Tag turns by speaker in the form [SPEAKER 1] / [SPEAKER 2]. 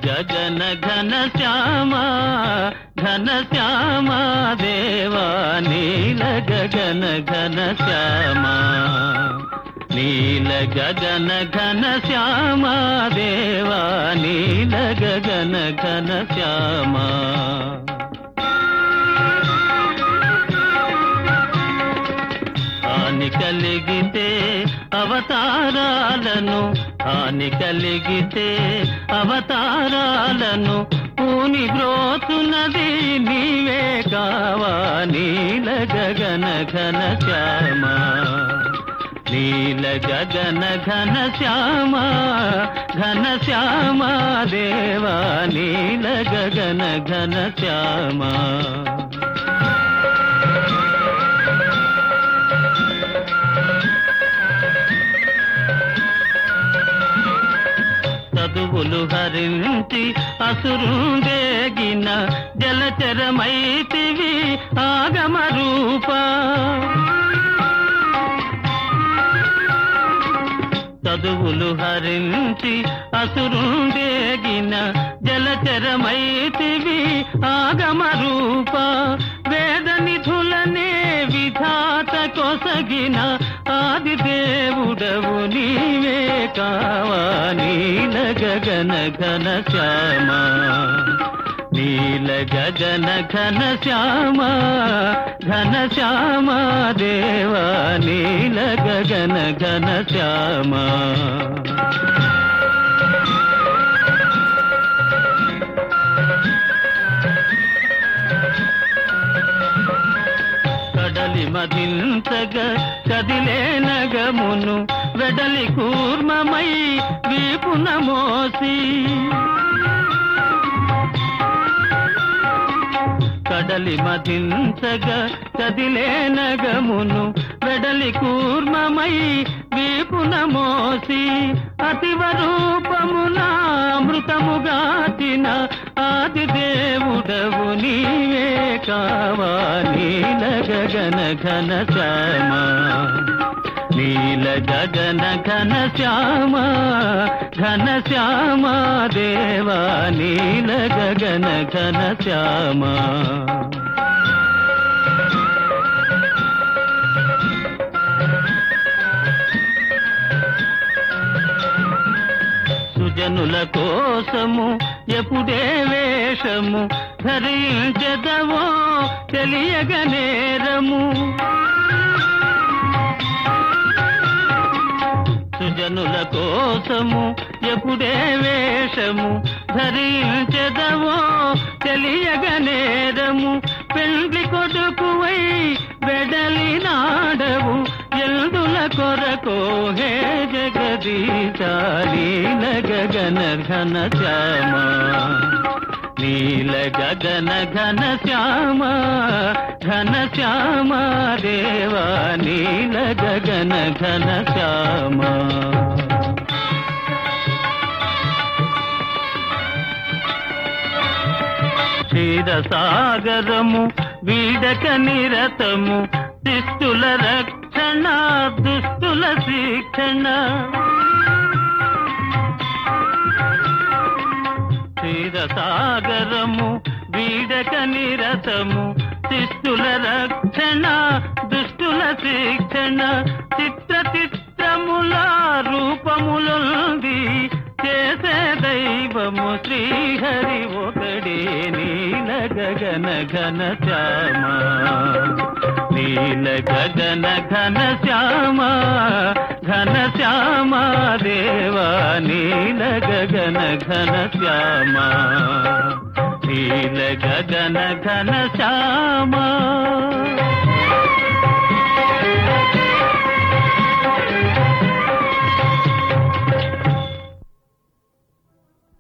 [SPEAKER 1] గగన ఘన శ్యామ ఘన శ్యామ దేవా నీల గగన ఘన శ్యామ నీల గగన ఘన శ్యామ దేవా నీల గగన ఘన శ్యామ హాని కలిగితే అవతారాలను హాని కలిగితే అవతారాలను పూని బ్రోతున్నది నీవే కావా నీల గగన ఘన శ్యామ నీల గగన ఘన శ్యామ ఘన శ్యామ దేవా నీల గగన ఘన శ్యామ చదువులు హరించి అసురుందేగిన జలచరమైతివి ఆగమ రూప చదువులు హరించి అసురుందేగిన జలచరమైతివి ఆగమ రూప వేద నిధులనే విధాత కొసగిన ఆది దేవుడవు నీవే కావా నీల గగన ఘన శ్యామ నీల గగన ఘన శ్యామ ఘన శ్యామ దేవా నీల గగన ఘన శ్యామ కడలి మదించగ కదిలే నగమును వెడలి కూర్మమై వీపున మోసి కడలి మదించగ కదిలే నగమును వెడలి కూర్మమై వీపున మోసి అతివ రూపమున అమృతముగాచిన ఆది దేవుడవు నీవే కావా నీల గగన ఘన శ్యామ నీల గగన ఘన శ్యామ ఘన శ్యామ దేవా నీల గగన ఘన శ్యామ సుజనుల కోసము ఎప్పుడే వేషము ధరించెదవో తెలియగ నేరము సుజనుల కోసము ఎప్పుడే వేషము ధరించెదవో తెలియగ నేరము పెండ్లి కొడుకువై వెడలి నాడవు ఎల్దుల కొరకు హే జగదీశ నీల గగన ఘన శ్యామ నీల గగన ఘన శ్యామ ఘన శ్యామ దేవా నీల గగన ఘన శ్యామ క్షీరసాగరము వీడక నిరతము శిష్టుల రక్షణ దుష్టుల శిక్షణ క్షీరసాగరము వీడక నిరతము శిష్టుల రక్షణ దుష్టుల శిక్షణ చిత్ర చిత్రముల రూపములుంది చేసే దైవము శ్రీహరి ఒకడే నీల గగన ఘన శ్యామ నీల గగన ఘన శ్యామ ఘన శ్యామ దేవా నీల గగన ఘన శ్యామ నీల గగన ఘన శ్యామ